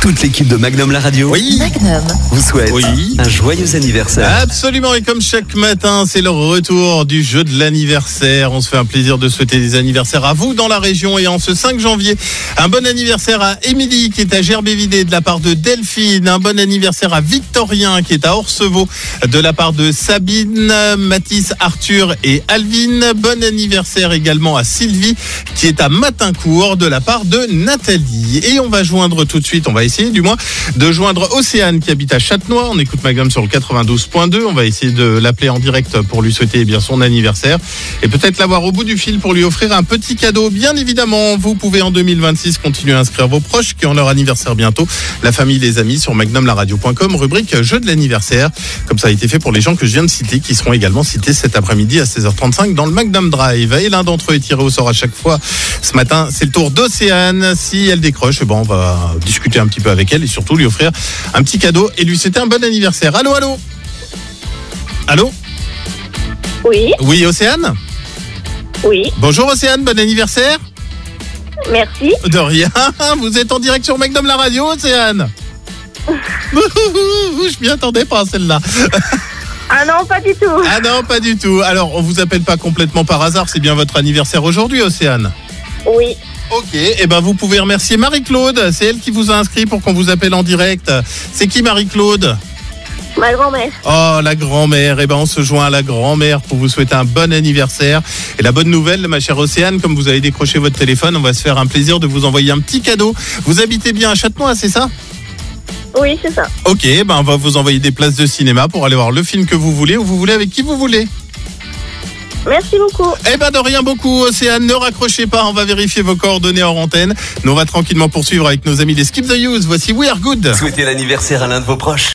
Toute l'équipe de Magnum la radio Magnum vous souhaite un joyeux anniversaire. Absolument, et comme chaque matin, c'est le retour du jeu de l'anniversaire. On se fait un plaisir de souhaiter des anniversaires à vous dans la région. Et en ce 5 janvier, un bon anniversaire à Émilie qui est à Gerbévidé de la part de Delphine. Un bon anniversaire à Victorien qui est à Orcevaux de la part de Sabine, Mathis, Arthur et Alvin. Bon anniversaire également à Sylvie qui est à Matincourt de la part de Nathalie. Et on va joindre tout de suite, on va essayer du moins de joindre Océane qui habite à Châtenois. On écoute Magnum sur le 92.2. On va essayer de l'appeler en direct pour lui souhaiter bien son anniversaire et peut-être l'avoir au bout du fil pour lui offrir un petit cadeau. Bien évidemment, vous pouvez en 2026 continuer à inscrire vos proches qui ont leur anniversaire bientôt. La famille, les amis sur magnumlaradio.com, rubrique jeu de l'anniversaire. Comme ça a été fait pour les gens que je viens de citer qui seront également cités cet après-midi à 16h35 dans le Magnum Drive. Et l'un d'entre eux est tiré au sort à chaque fois. Ce matin, c'est le tour d'Océane. Si elle décroche, on va discuter un petit peu avec elle et surtout lui offrir un petit cadeau et lui souhaiter un bon anniversaire. Allô, allô? Allô? Oui, Oui, Océane? oui, Bonjour Océane, bon anniversaire. merci. De rien, vous êtes en direct sur Magnum la radio, Océane. Je m'y attendais pas à celle-là. Ah non, pas du tout. Ah non, pas du tout. Alors, on vous appelle pas complètement par hasard, c'est bien votre anniversaire aujourd'hui, Océane. Oui, Ok, et ben vous pouvez remercier Marie-Claude, c'est elle qui vous a inscrit pour qu'on vous appelle en direct. C'est qui Marie-Claude? ma grand-mère. Oh, la grand-mère, et ben on se joint à la grand-mère pour vous souhaiter un bon anniversaire. Et la bonne nouvelle, ma chère Océane, comme vous avez décroché votre téléphone, on va se faire un plaisir de vous envoyer un petit cadeau. Vous habitez bien à Châtenois, c'est ça? Oui, c'est ça. Ok, ben on va vous envoyer des places de cinéma pour aller voir le film que vous voulez, ou vous voulez avec qui vous voulez. Merci beaucoup. Eh ben de rien beaucoup, Océane, ne raccrochez pas, on va vérifier vos coordonnées hors antenne. Nous on va tranquillement poursuivre avec nos amis des Skip the Use. Voici We Are Good. Souhaitez l'anniversaire à l'un de vos proches.